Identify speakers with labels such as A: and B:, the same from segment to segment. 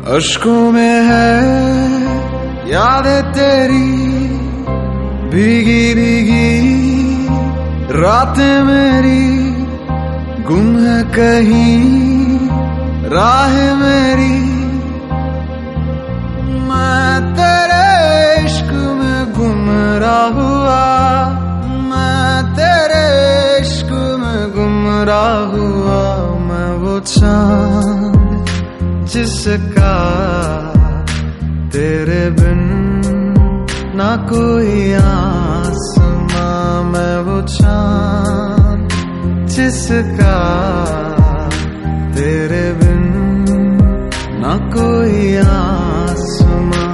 A: अश्कों में है यादें तेरी, भीगी भीगी रातें मेरी, गुम है कहीं राह मेरी। मैं तेरे इश्क में गुमराह हुआ, मैं तेरे इश्क में गुमराह हुआ। मैं वो चाँद जिसका तेरे बिन ना कोई आसमां, मैं वो चाँद जिसका तेरे बिन ना कोई आसमां।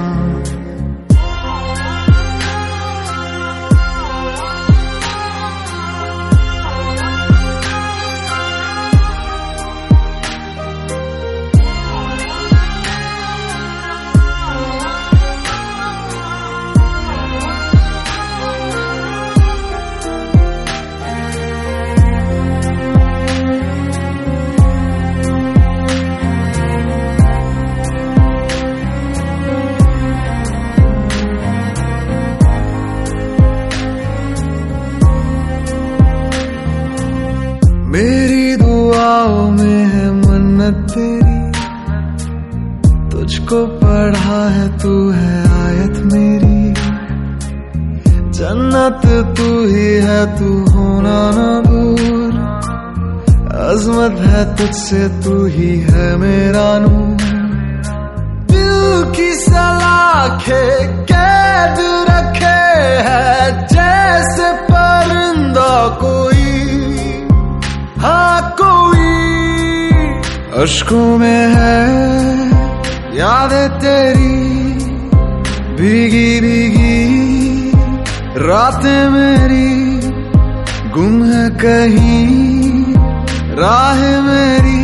A: मेरी दुआओं में है मन्नत तेरी, तुझको पढ़ा है तू है आयत मेरी। जन्नत तू ही है, तू होना ना दूर, अजमत है तुझसे तू ही है मेरा नूर। दिल की सलाखें कैद रखे है जैसे परिंदा कोई, हाँ कोई। अश्कों में है यादें तेरी, भीगी भीगी रातें मेरी, गुम है कहीं राह मेरी।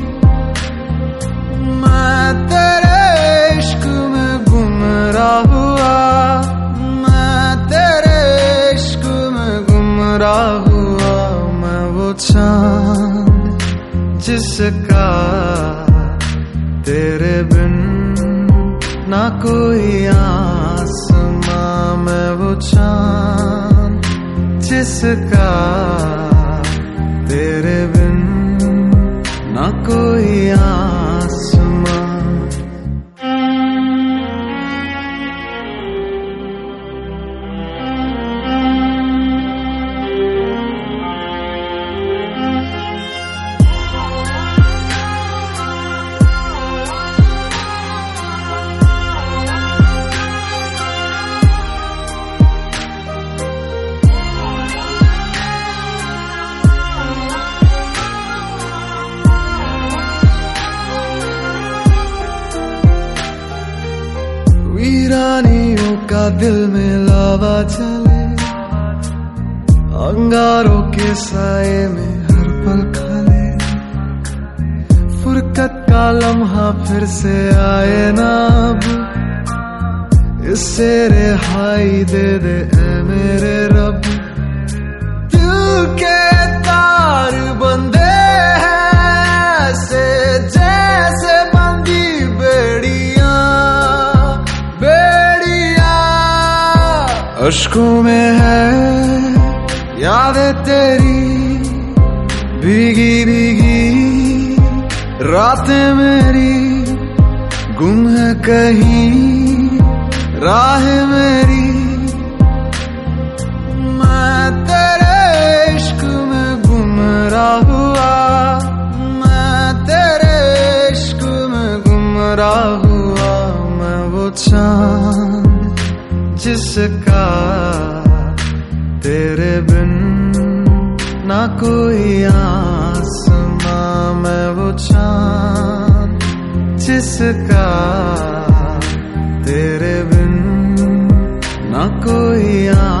A: मैं तेरे इश्क में गुमराह हुआ, मैं तेरे इश्क में गुमराह हुआ। मैं वो चाँद जिसका तेरे बिन ना कोई आसमां, मैं वो चाँद जिसका तेरे बिन ना कोई आसमां। वीरानियों का दिल में लावा चले, अंगारों के साए में हर पल खले। फुरकत का लम्हा फिर से आए ना अब, इससे रिहाई दे दे ऐ मेरे रब। दिल के तार बंधे हैं ऐसे जैसे बंदी बेड़ियां, अश्कों में है यादें तेरी, भीगी भीगी रातें मेरी, गुम है कहीं राह मेरी। मैं तेरे इश्क में गुमराह हुआ, मैं तेरे इश्क में गुमराह हुआ। मैं वो चाँद जिसका तेरे बिन ना कोई आसमां, मैं वो चाँद जिसका तेरे बिन ना कोई